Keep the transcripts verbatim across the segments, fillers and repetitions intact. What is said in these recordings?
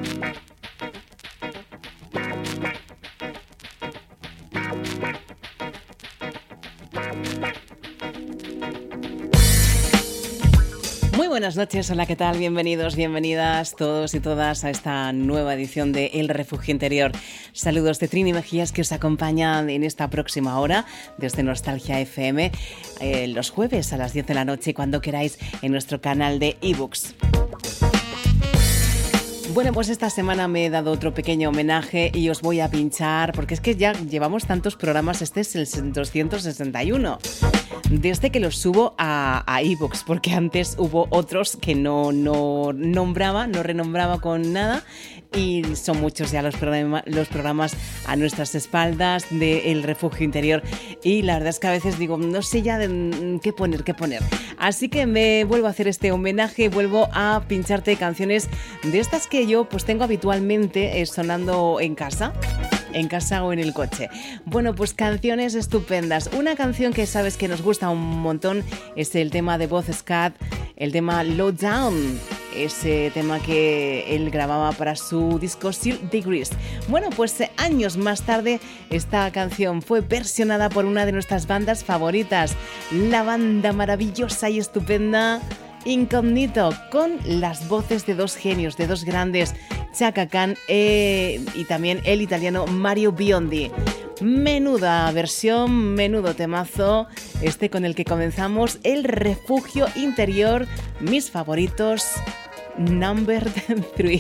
Muy buenas noches, hola, ¿qué tal? Bienvenidos, bienvenidas todos y todas a esta nueva edición de El Refugio Interior. Saludos de Trini Mejías, que os acompañan en esta próxima hora desde Nostalgia F M, eh, los jueves a las diez de la noche, cuando queráis, en nuestro canal de ebooks. Bueno, pues esta semana me he dado otro pequeño homenaje y os voy a pinchar, porque es que ya llevamos tantos programas, este es el doscientos sesenta y uno, desde que los subo a, a ebooks, porque antes hubo otros que no, no nombraba, no renombraba con nada, y son muchos ya los, programa, los programas a nuestras espaldas de El Refugio Interior, y la verdad es que a veces digo, no sé ya de qué poner, qué poner. Así que me vuelvo a hacer este homenaje, vuelvo a pincharte canciones de estas que yo pues tengo habitualmente eh, sonando en casa. en casa o en el coche. Bueno, pues canciones estupendas. Una canción que sabes que nos gusta un montón es el tema de voz scat, el tema Low Down, ese tema que él grababa para su disco Zero Degrees. Bueno, pues años más tarde esta canción fue versionada por una de nuestras bandas favoritas, la banda maravillosa y estupenda Incognito, con las voces de dos genios, de dos grandes, Chaka Khan eh, y también el italiano Mario Biondi. Menuda versión, menudo temazo, este con el que comenzamos El Refugio Interior, mis favoritos, number three.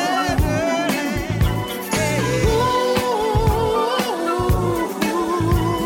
Ooh.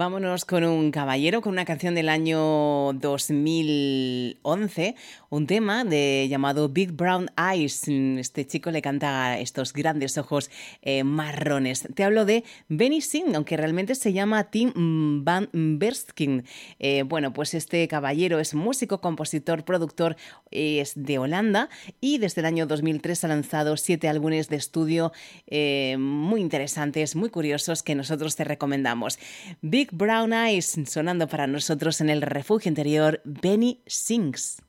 Vámonos con un caballero, con una canción del año dos mil once, un tema de, llamado Big Brown Eyes. Este chico le canta a estos grandes ojos eh, marrones. Te hablo de Benny Singh, aunque realmente se llama Tim Van Berskin. Eh, bueno, pues este caballero es músico, compositor, productor, es de Holanda y desde el año dos mil tres ha lanzado siete álbumes de estudio eh, muy interesantes, muy curiosos, que nosotros te recomendamos. Big Brown Eyes, sonando para nosotros en el refugio interior, Benny Sings.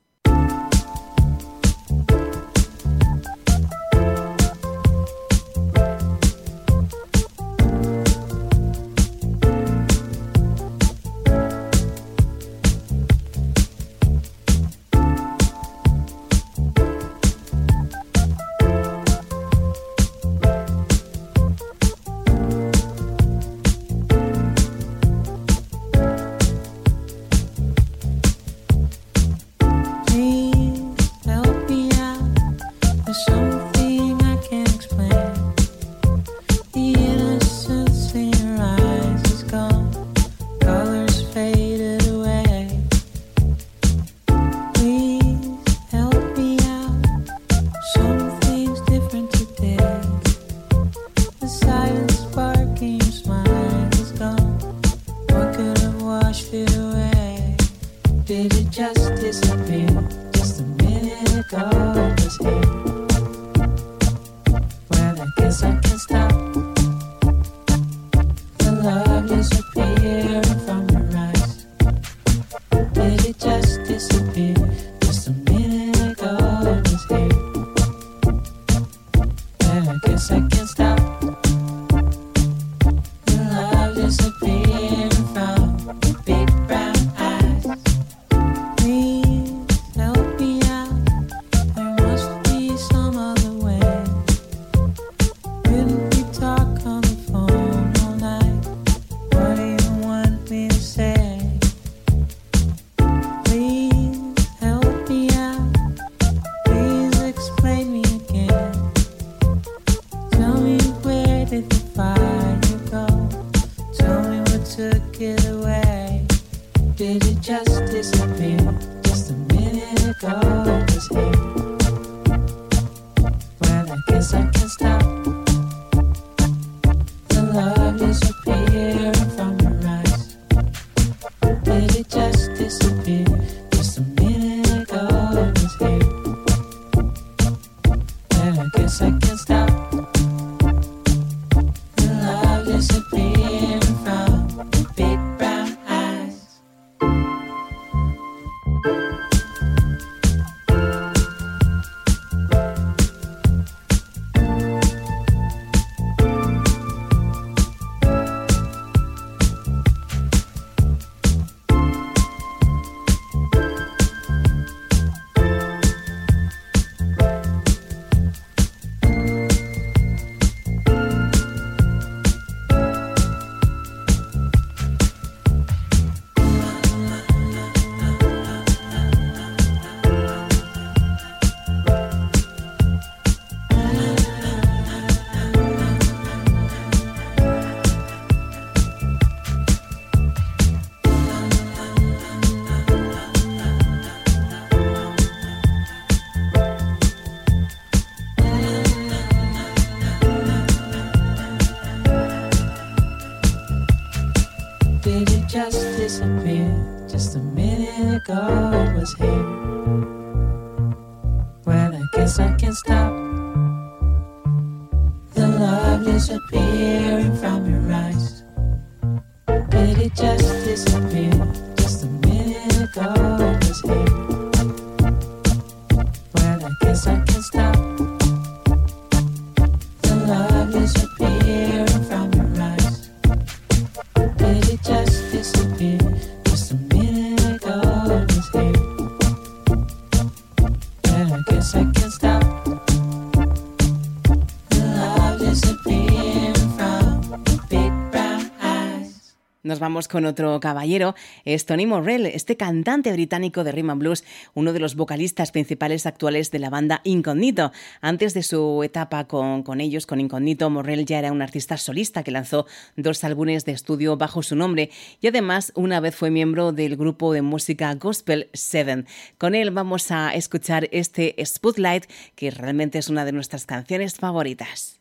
nos vamos con otro caballero, es Tony Morrell, este cantante británico de rhythm and blues, uno de los vocalistas principales actuales de la banda Incognito. Antes de su etapa con, con ellos, con Incognito, Morrell ya era un artista solista que lanzó dos álbumes de estudio bajo su nombre y además una vez fue miembro del grupo de música gospel Seven. Con él vamos a escuchar este Spotlight, que realmente es una de nuestras canciones favoritas.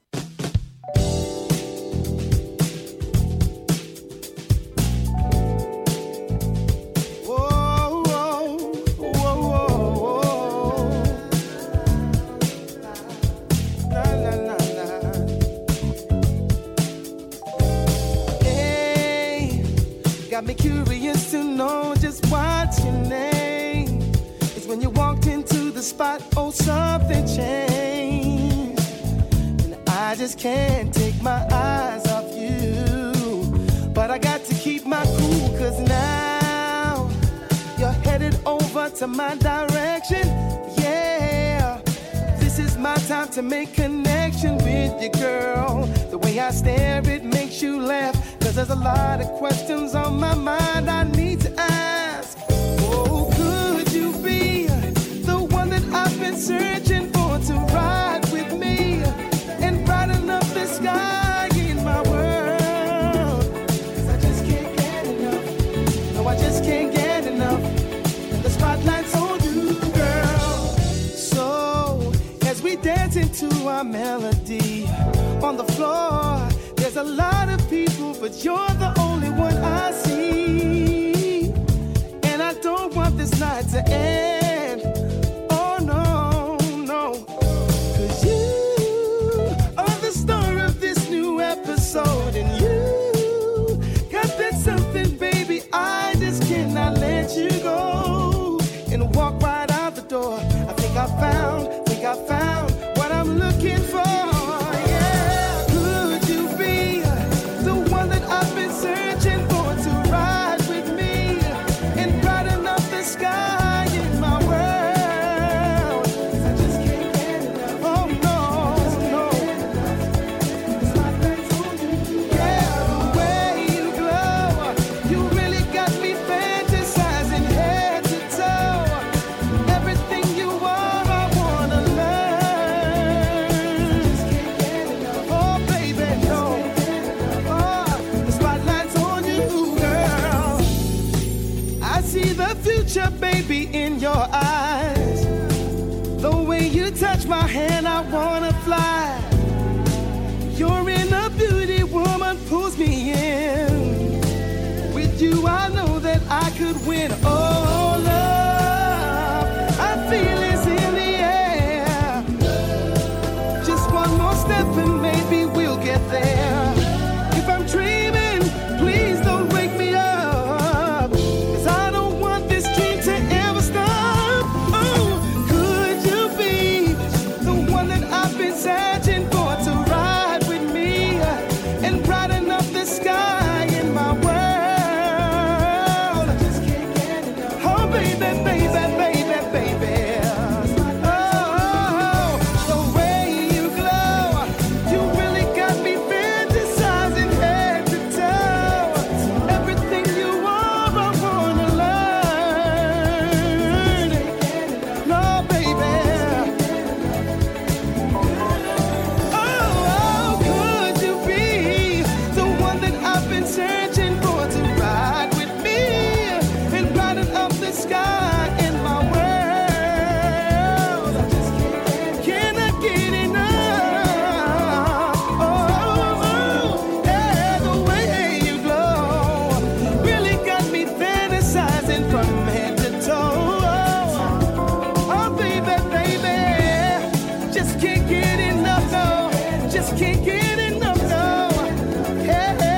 Got me curious to know just what's your name. It's when you walked into the spot, oh, something changed. And I just can't take my eyes off you. But I got to keep my cool, cause now you're headed over to my direction. Yeah, this is my time to make connection with you, girl. The way I stare, it makes you laugh. Cause there's a lot of questions on my mind I need to ask. Oh, could you be the one that I've been searching for to ride with me and brighten up the sky in my world? Cause I just can't get enough. No, I just can't get enough. The spotlight's on you, girl. So, as we dance into our melody on the floor, there's a lot of people, but you're the only one I see. And I don't want this night to end. Oh no, no. Cause you are the star of this new episode. And you got that something, baby, I just cannot let you go. And walk right out the door. I think I found, think I found what I'm looking for. Baby, in your eyes, the way you touch my hand, I wanna fly. You're in a beauty, woman, pulls me in. With you, I know that I could win. Oh, love, I feel it's in the air. Just one more step and maybe we'll get there. If I'm dreaming, please don't wake me up. Searching for to ride with me and brighten up the sky in my world. I just can't get enough. Oh baby, baby, baby, baby. Oh, the way you glow, you really got me fantasizing head to toe. Everything you are, I wanna learn. No, baby. Searching for to ride with me and brighten up the sky in my world. I just can't, cannot get enough. Oh, oh, yeah, the way you glow really got me fantasizing from head to toe. Oh, baby, baby, just can't get enough, no, just can't get enough, no. Hey, hey.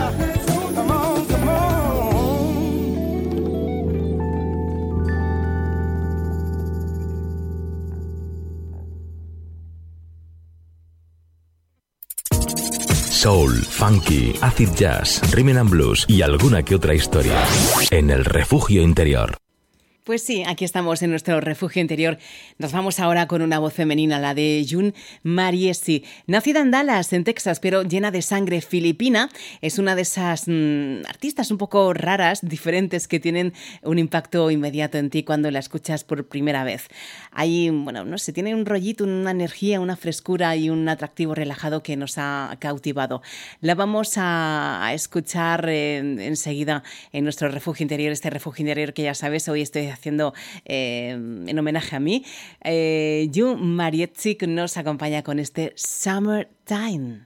Soul, funky, acid jazz, rhythm and blues y alguna que otra historia en el refugio interior. Pues sí, aquí estamos en nuestro refugio interior. Nos vamos ahora con una voz femenina, la de June Mariesi. Nacida en Dallas, en Texas, pero llena de sangre filipina, es una de esas mmm, artistas un poco raras, diferentes, que tienen un impacto inmediato en ti cuando la escuchas por primera vez. Ahí, bueno, no sé, tiene un rollito, una energía, una frescura y un atractivo relajado que nos ha cautivado. La vamos a, a escuchar eh, enseguida en nuestro refugio interior, este refugio interior que ya sabes, hoy estoy haciendo eh, en homenaje a mí. Eh, June Mariesi nos acompaña con este Summertime.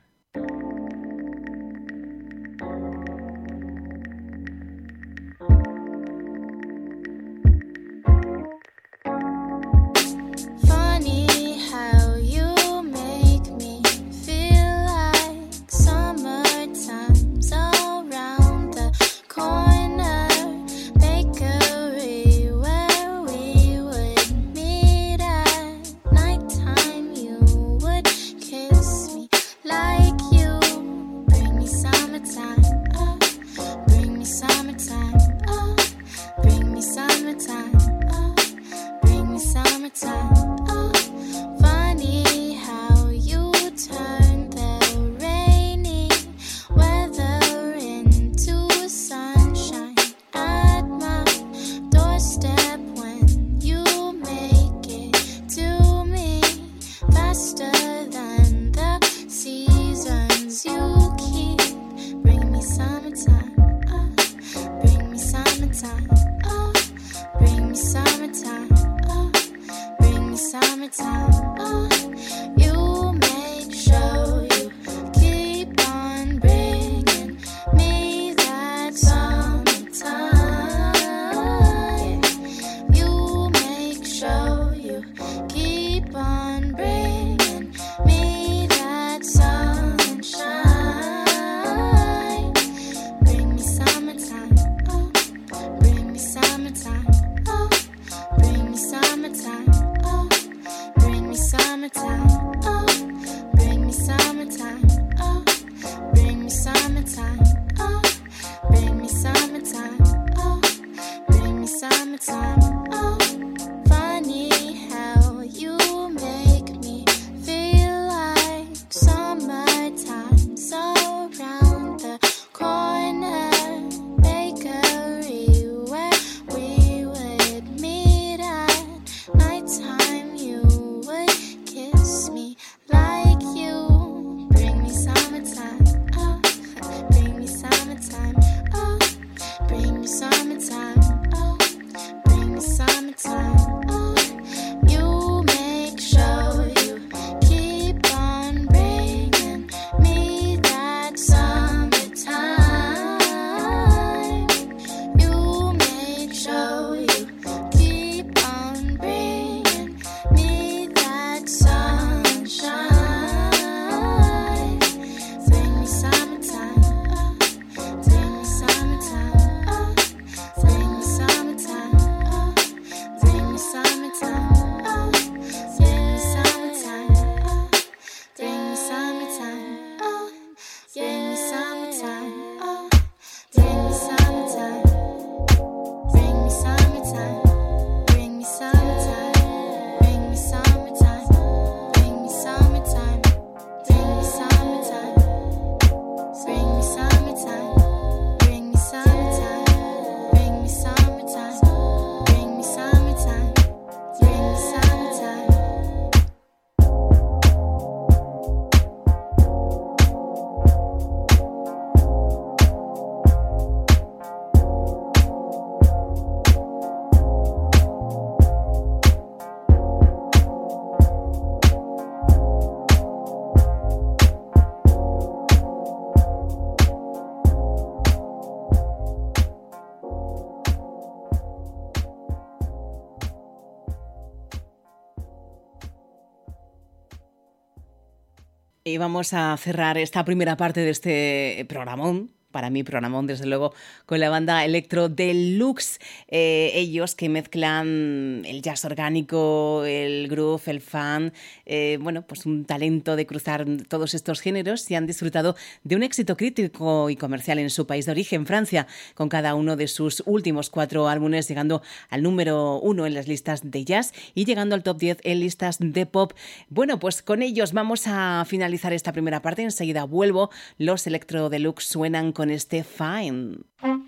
Y vamos a cerrar esta primera parte de este programón para mí programón desde luego con la banda Electro Deluxe, eh, ellos que mezclan el jazz orgánico, el groove, el funk, eh, bueno, pues un talento de cruzar todos estos géneros y han disfrutado de un éxito crítico y comercial en su país de origen, Francia, con cada uno de sus últimos cuatro álbumes llegando al número uno en las listas de jazz y llegando al top diez en listas de pop. Bueno, pues con ellos vamos a finalizar esta primera parte. Enseguida vuelvo. Los Electro Deluxe suenan con este Fine.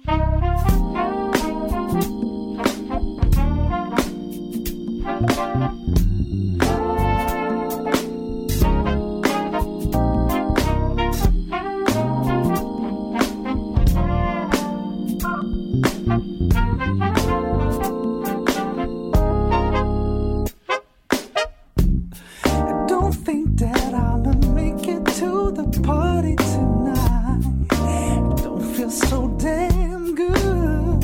Party tonight, don't feel so damn good.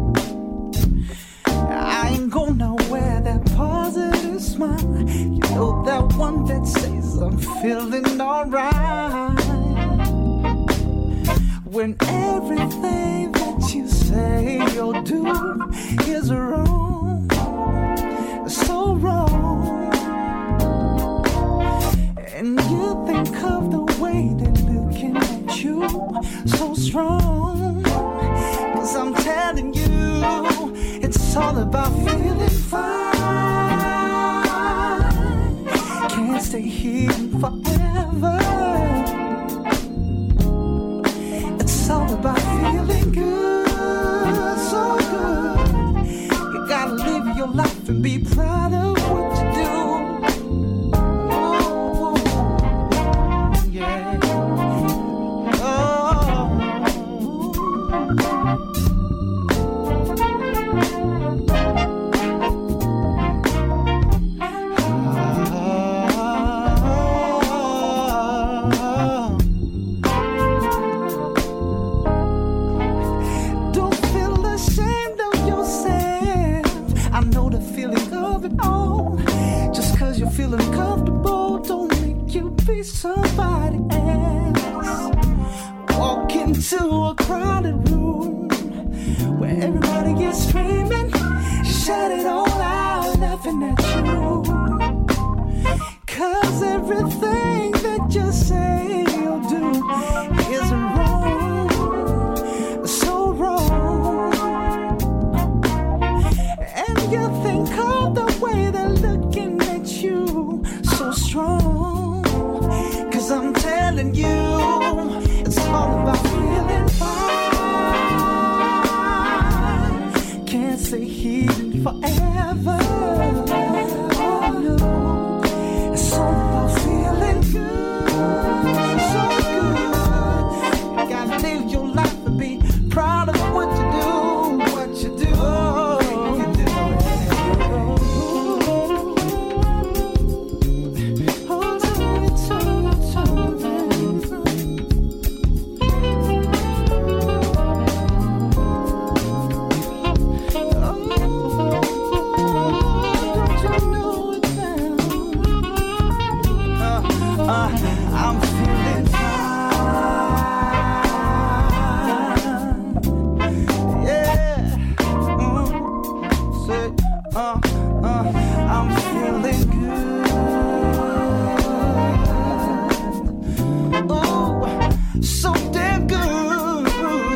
I ain't gonna wear that positive smile. You know that one that says I'm feeling alright. When everything that you say or do is wrong, so wrong. And you think of the way they're looking at you, so strong. Cause I'm telling you, it's all about feeling fine. Can't stay here forever. It's all about feeling good, so good. You gotta live your life and be proud of what you do. Feeling comfortable don't make you be somebody else. Walk into a crowded room where everybody is screaming, shout it all out, laughing at you. Cause everything that you say or do is wrong, so wrong. And you think of the way they're looking at you, so strong. Cause I'm telling you, it's all about feeling fine. Can't stay here forever. Oh no, it's all about feeling good, so good. You gotta live your life and be proud of what you do, what you do. Oh, you do. I'm feeling fine. Yeah. Mm. Say, uh, uh, I'm feeling good. Oh, so damn good.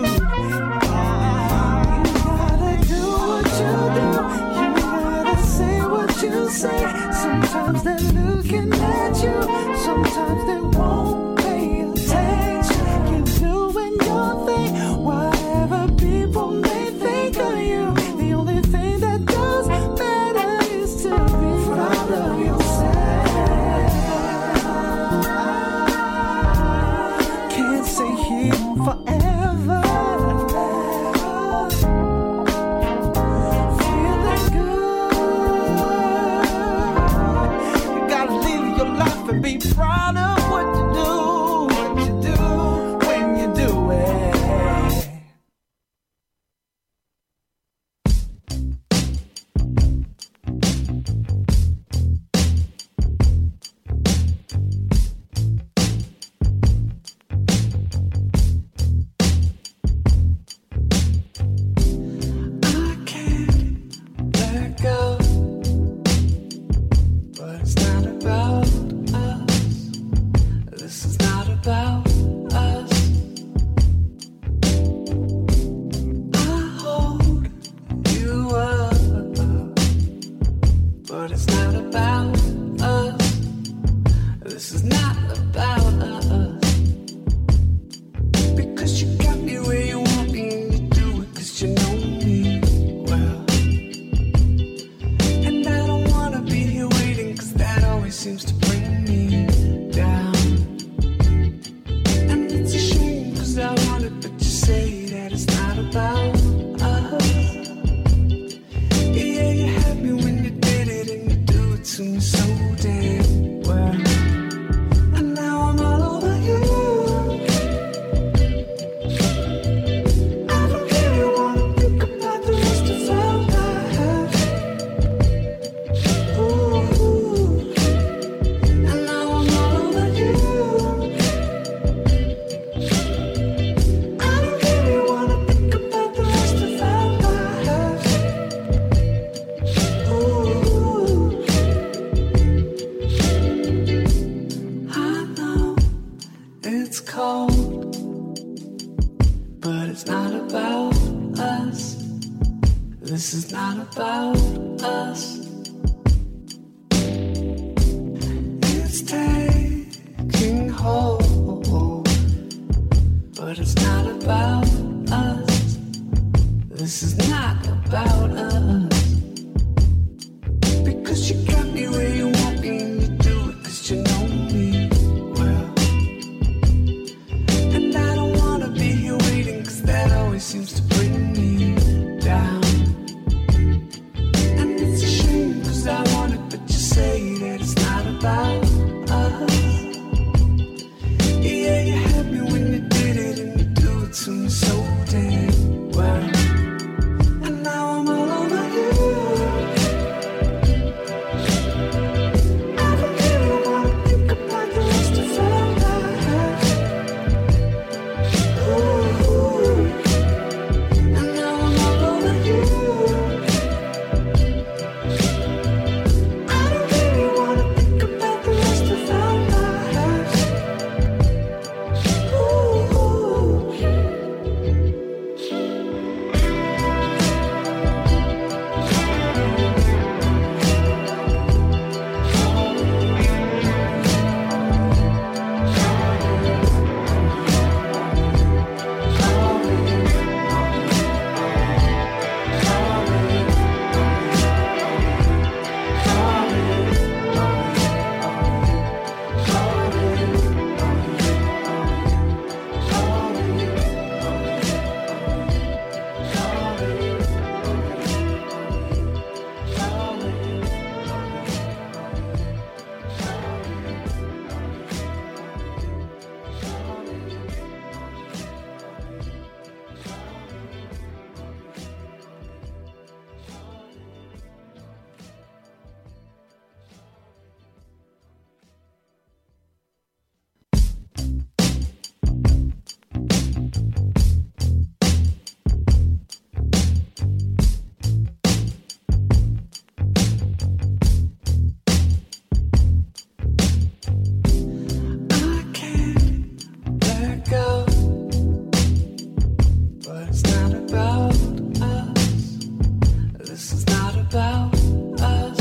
Uh, you gotta do what you do. You gotta say what you say. Sometimes they're looking at you. Sometimes they won't pay attention. Keep doing your thing, whatever people may think of you. The only thing that does matter is to be proud of yourself. Can't stay here forever. Feeling good. You gotta live not about us. It's taking hold, but it's not about us. This is not about us. Because you got me where you want me and you do it cause you know me well. And I don't wanna be here waiting cause that always seems to bring me down. And it's a shame cause I want it but you say that it's not about us. Yeah, you had me when you did it and you do it to me so damn well. And now I'm all over you. I don't really wanna think about the rest of our lives. Ooh. And now I'm all over you. I don't really wanna think about the rest of our lives. Ooh. I can't let go, but it's not about us. This is not about us.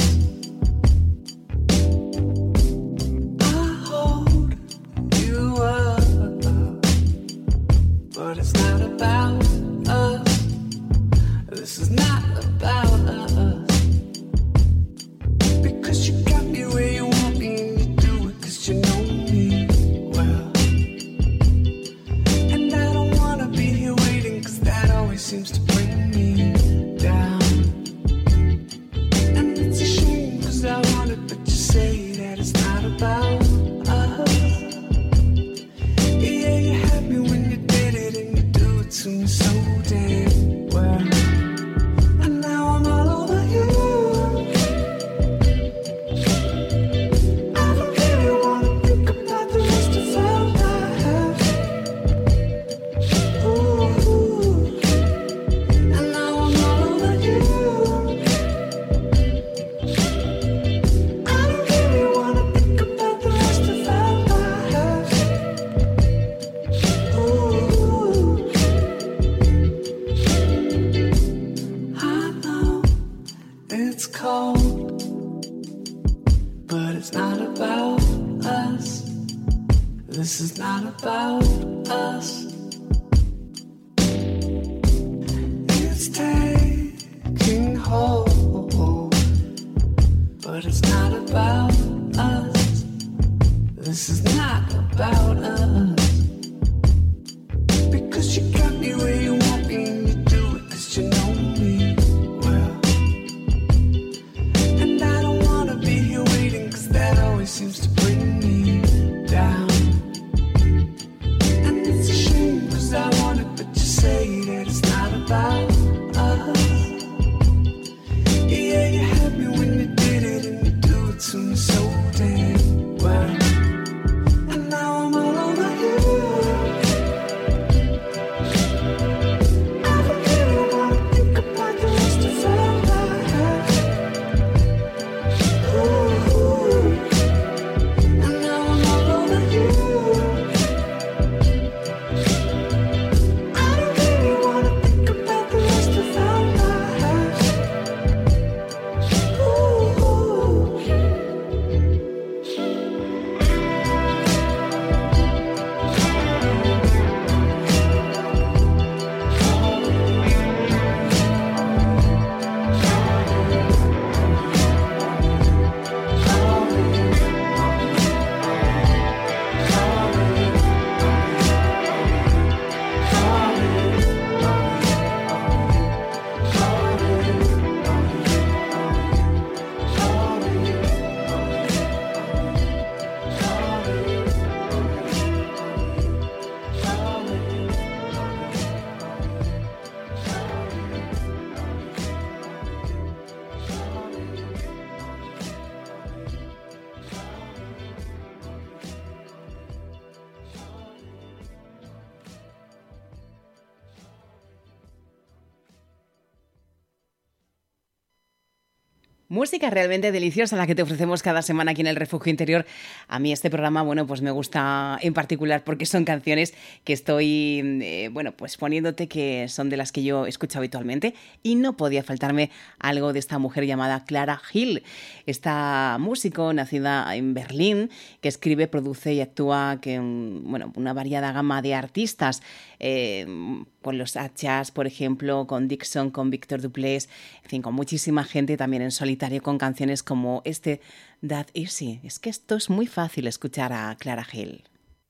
I hold you up, but it's not about us. This is not about us. Because you got me where you want me and you do it cause you know me well. And I don't wanna be here waiting cause that always seems to bring me down. And it's a shame cause I want it but you say that it's not about us. Yeah, you had me when you did it and you do it to me so damn well. And now I'm all over you. I don't really wanna think about the rest of our lives. Ooh. And now I'm all over you. I don't really wanna think about the rest of our lives. Ooh. I know it's cold, but it's not about us. This is not about us. It's taking hold, but it's not about us. This is not about us. Because you got me where you want me and you do it cause you know me well. And I don't wanna be here waiting cause that always seems to bring me down. And it's a shame cause I want it but you say that it's not about us. Yeah, you had me when you did it and you do it to me so damn well. And now I'm all over Música realmente deliciosa la que te ofrecemos cada semana aquí en el Refugio Interior. A mí este programa, bueno, pues me gusta en particular porque son canciones que estoy, eh, bueno, pues poniéndote, que son de las que yo escucho habitualmente, y no podía faltarme algo de esta mujer llamada Clara Hill. Esta músico nacida en Berlín, que escribe, produce y actúa con, bueno, una variada gama de artistas, eh, con los Hachas, por ejemplo, con Dixon, con Victor Duplass, en fin, con muchísima gente también en solitario, con canciones como este That Easy. Es que esto es muy fácil escuchar a Clara Hill.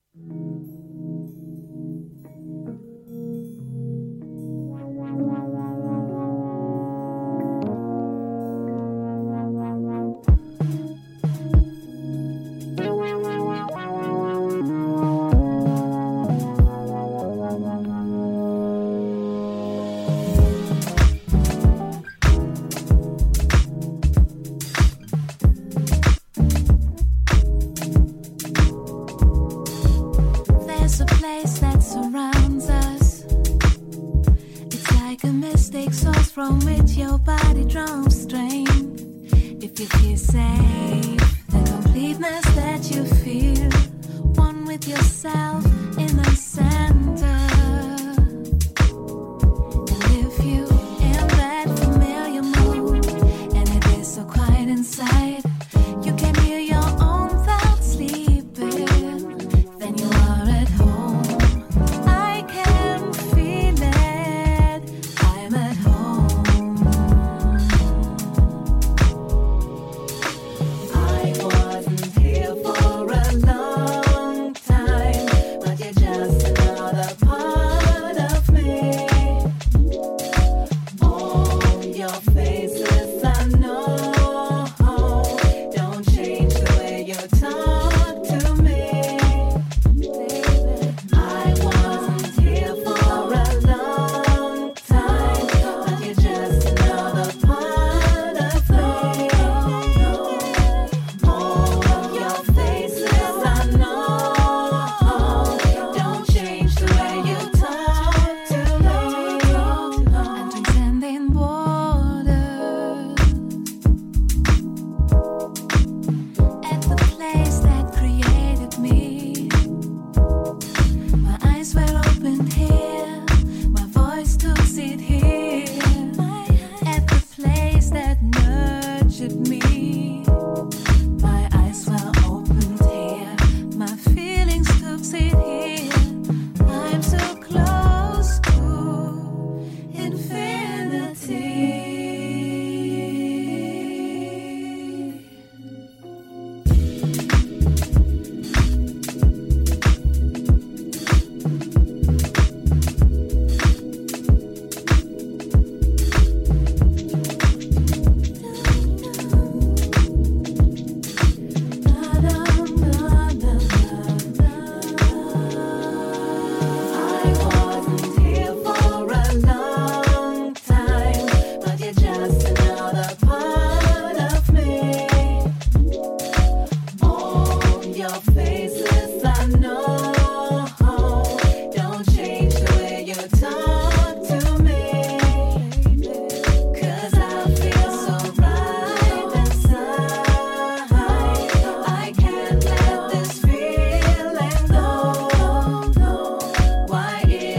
From which your body draws strength. If you feel safe, the completeness that you feel, one with yourself in the center. And if you in that familiar mood, and it is so quiet inside, you can hear your own thoughts sleeping, then you are at home. I can feel it, I'm at home.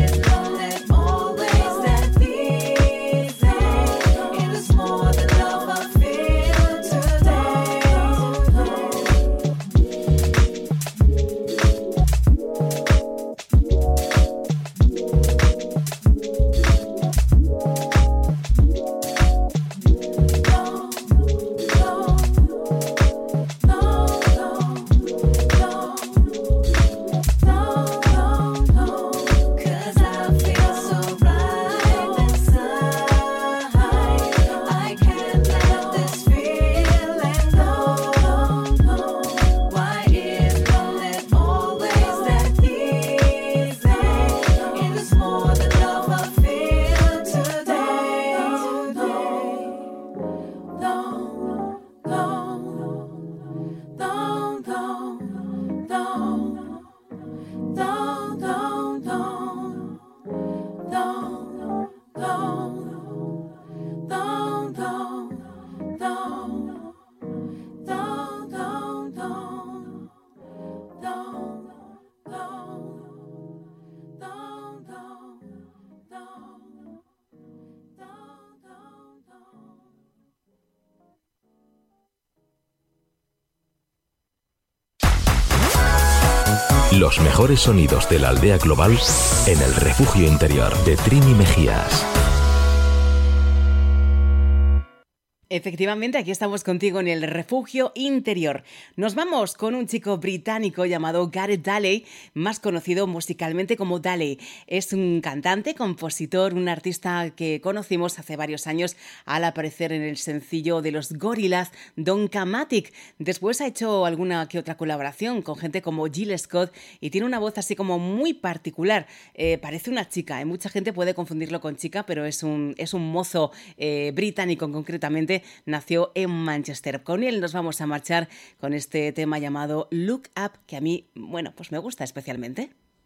Love Los mejores sonidos de la aldea global en el refugio interior de Trini Mejías. Efectivamente, aquí estamos contigo en el refugio interior. Nos vamos con un chico británico llamado Gareth Daley, más conocido musicalmente como Daley. Es un cantante, compositor, un artista que conocimos hace varios años al aparecer en el sencillo de los Gorillaz, Donkamatic. Después ha hecho alguna que otra colaboración con gente como Jill Scott y tiene una voz así como muy particular. Eh, parece una chica, ¿eh? Mucha gente puede confundirlo con chica, pero es un, es un mozo eh, británico concretamente. Nació en Manchester. Con él nos vamos a marchar con este tema llamado Look Up, que a mí, bueno, pues me gusta especialmente.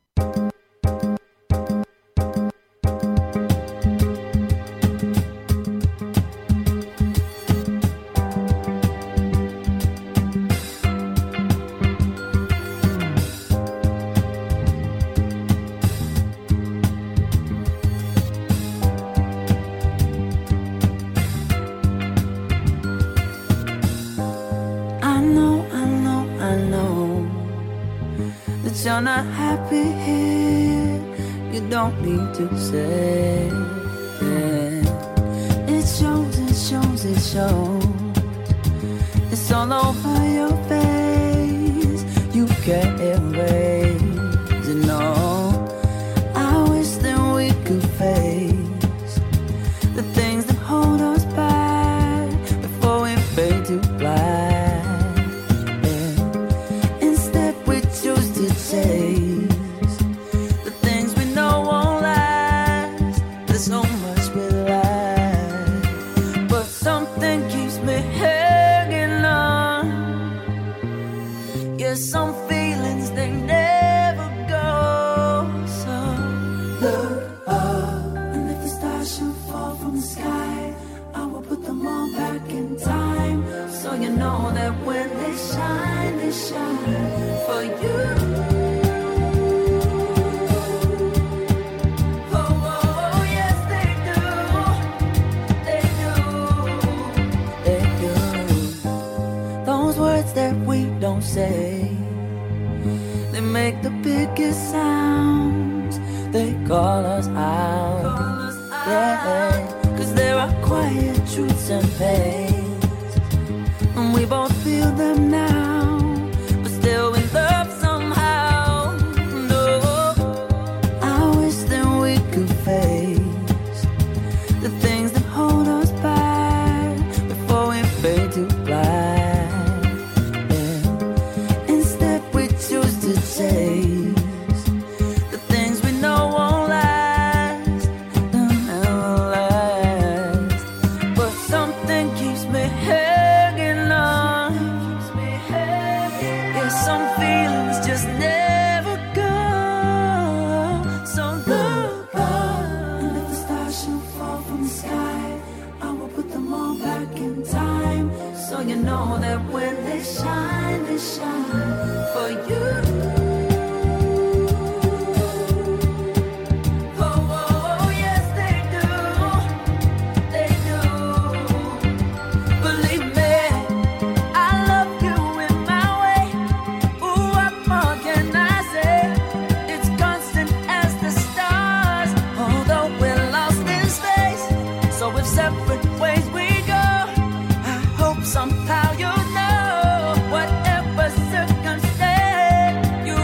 You're not happy here, you don't need to say it. It shows, it shows, it shows. It's all over your face, you can't erase it, no. I wish that we could face the things that hold us back before we fade to black. The things we know won't last. There's so much we lack, but something keeps me hanging on. Yeah, some feelings they never go. So look up, and if the stars should fall from the sky, I will put them all back in time. So you know that when they shine, they shine for you. Don't say, they make the biggest sounds, they call us out, call us out. Yeah, cause there are quiet truths and pains, and we both feel them now, but still we love somehow. No, I wish that we could face the things that hold us back before we fade to black. Taste the things we know won't last, they'll never last. But something keeps me hanging on. Yeah, some feelings just never go. So look up, and if the stars should fall from the sky, I will put them all back in time. So you know that when they shine, they shine for you. Somehow you know, whatever circumstance, you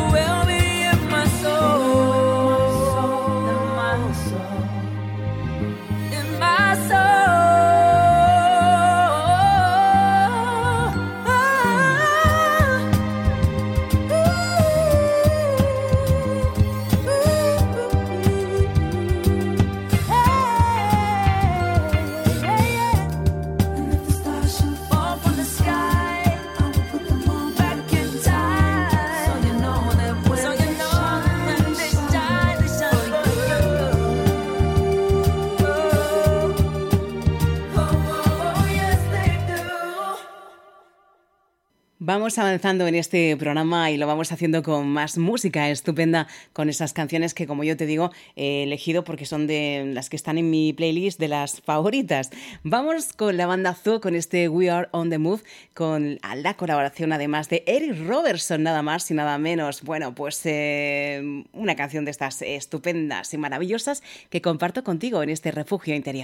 Vamos avanzando en este programa y lo vamos haciendo con más música estupenda, con esas canciones que, como yo te digo, he elegido porque son de las que están en mi playlist de las favoritas. Vamos con la banda Zoo, con este We Are On The Move, con la colaboración además de Eric Robertson, nada más y nada menos. Bueno, pues eh, una canción de estas estupendas y maravillosas que comparto contigo en este refugio interior.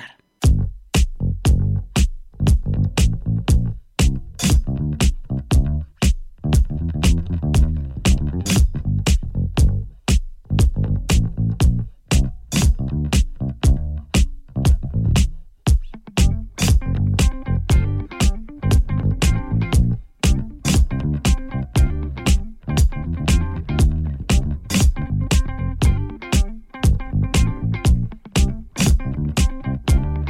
Thank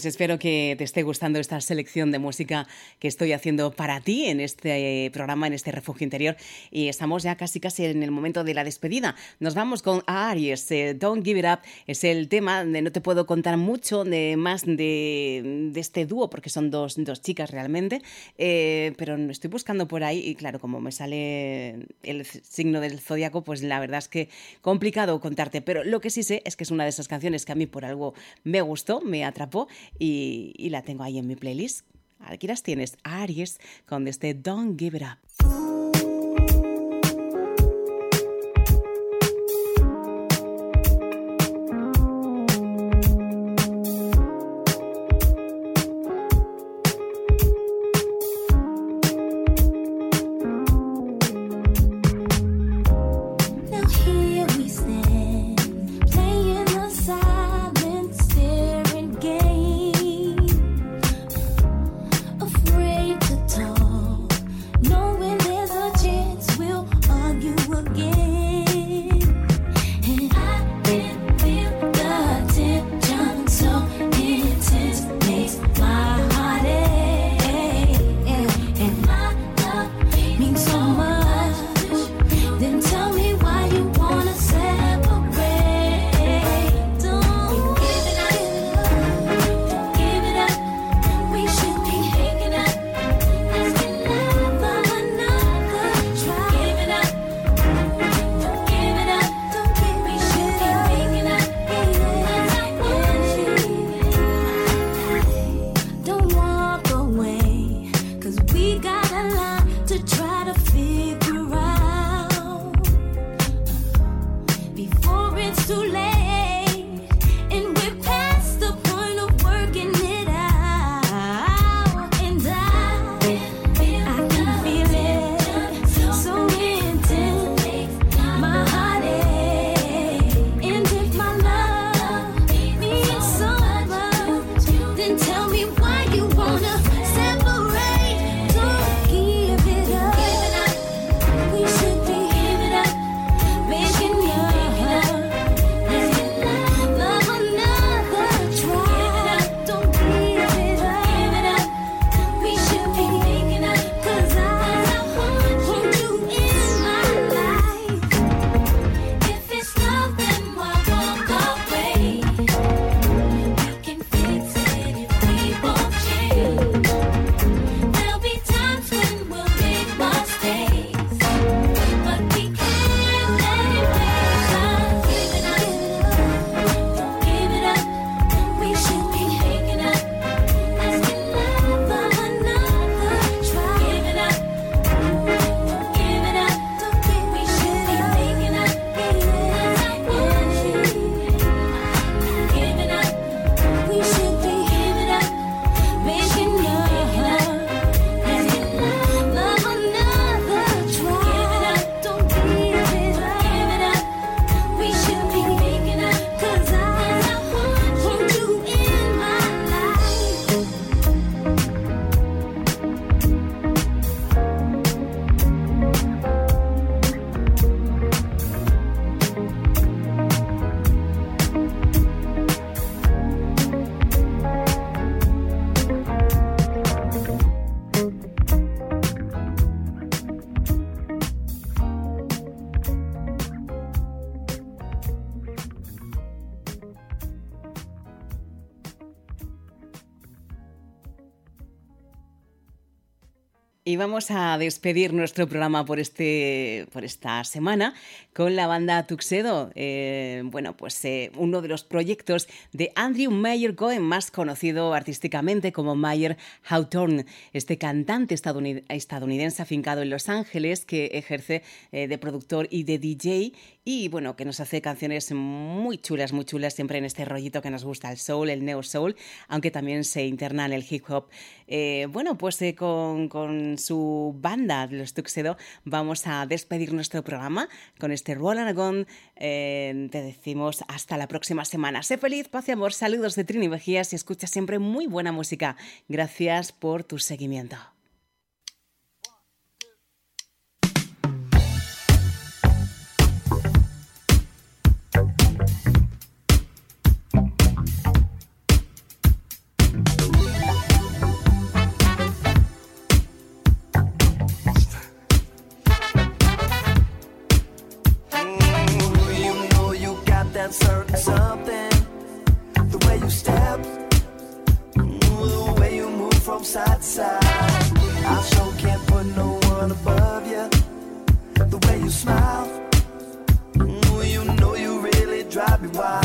Pues espero que te esté gustando esta selección de música que estoy haciendo para ti en este programa, en este refugio interior. Y estamos ya casi casi en el momento de la despedida. Nos vamos con Aries, eh, Don't Give It Up. Es el tema de no te puedo contar mucho de más de, de este dúo, porque son dos, dos chicas realmente. Eh, pero estoy buscando por ahí y claro, como me sale el signo del zodiaco, pues la verdad es que complicado contarte. Pero lo que sí sé es que es una de esas canciones que a mí por algo me gustó, me atrapó y, y la tengo ahí en mi playlist. Aquí las tienes, Aries con este Don't Give It Up. Afraid to talk, knowing there's a chance we'll Y vamos a despedir nuestro programa por, este, por esta semana con la banda Tuxedo. Eh, bueno, pues eh, uno de los proyectos de Andrew Mayer Cohen, más conocido artísticamente como Mayer Hawthorne, este cantante estadounid- estadounidense afincado en Los Ángeles que ejerce eh, de productor y de D J y bueno, que nos hace canciones muy chulas, muy chulas, siempre en este rollito que nos gusta, el soul, el neo soul, aunque también se interna en el hip hop. Eh, bueno, pues eh, con, con su banda, los Tuxedo, vamos a despedir nuestro programa con este Roland Gone. Eh, te decimos hasta la próxima semana. Sé feliz, paz y amor. Saludos de Trini Mejías y escucha siempre muy buena música. Gracias por tu seguimiento. why.